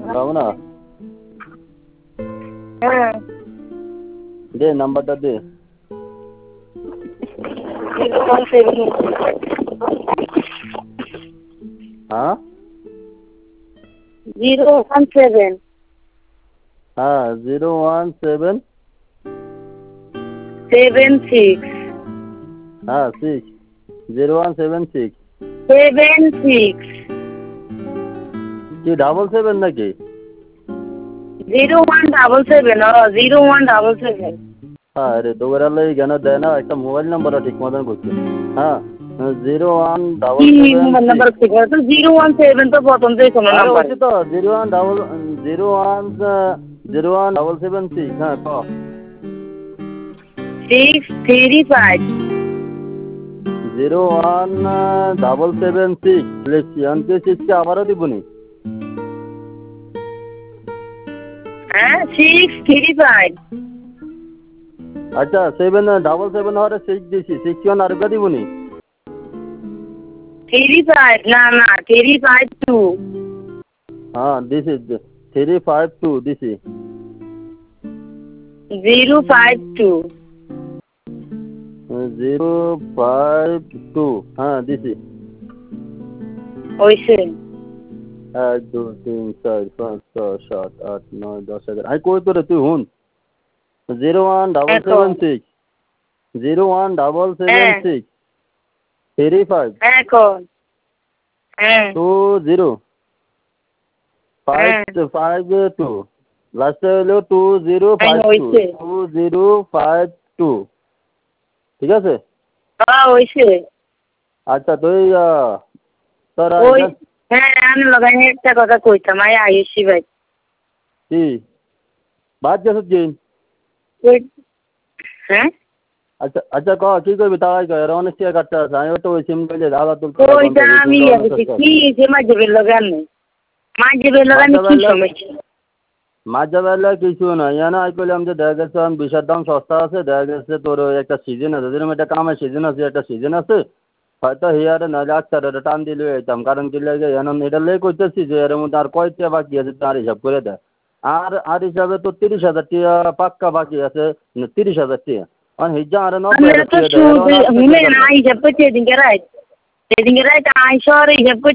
রামনা হ্যাঁ দে নাম্বারটা দে 017 হ্যাঁ 017 হ্যাঁ 017 76 হ্যাঁ 6 0176 76 কি 77 নাকি 0177 0177 হ্যাঁ রে দোগরালে কেন দেয় না একটা মোবাইল নাম্বারটা ঠিক মতন করছে হ্যাঁ 0177 নাম্বার ঠিক আছে তো 017 তো প্রথম থেকে কোনো আরে নাম্বার ওই তো 01776 হ্যাঁ ক 635 01776 লিখছি অন্তে সিক্সকে আবারও দিবনি হ্যাঁ 635 আচ্ছা 777 হরে 6 দিছি 61 আর কা দিবনি 35 না 352 হ্যাঁ দিছি 352 দিছি 052 052 হ্যাঁ দিছি ওইসে 1 2 3 4 5 6 7 8 9 10 11 আই কই তোরে তুই হুন 01776 01776 35 এখন হ্যাঁ 20 552 লাস্টে হলো 2052 2052 ঠিক আছে ওইসে আচ্ছা তুই তোর ওই হ্যাঁ আমি লাগাই একটা কথা কইতাম আইসি ভাই কি বাদ গেছ দিন ওই হ্যাঁ আচ্ছা আচ্ছা ক কি করবি তাই কর এর অনেক টিয়া কাটতে আছে আমি তো ওই সিম কইলে আলা তুল ওইটা আমি কি যে মাঝে লাগান মাঝে লাগান কি সমস্যা মাঝে বেলা কিছু না জানা আই কইলাম যে দেখা গেছে আমি বিষের দাম সস্তা আছে দেখা গেছে তোর একটা সিজন আছে যেরকম একটা কামের সিজন আছে একটা সিজন আছে হয়তো হিয়ারে না ডাক্তার টান দিলে যেতাম কারণ কি লাগে এখন এটা লে করতেছি যে এর মধ্যে আর কয়টা বাকি আছে তার হিসাব করে দেয় আর হিসাবে তো 30,000 টাকা পাক্কা বাকি আছে 30,000 টাকা আর হিজা আর 90,000 টাকা হিসাব করছি এদিকে রাইট আইসর হিসাব করছি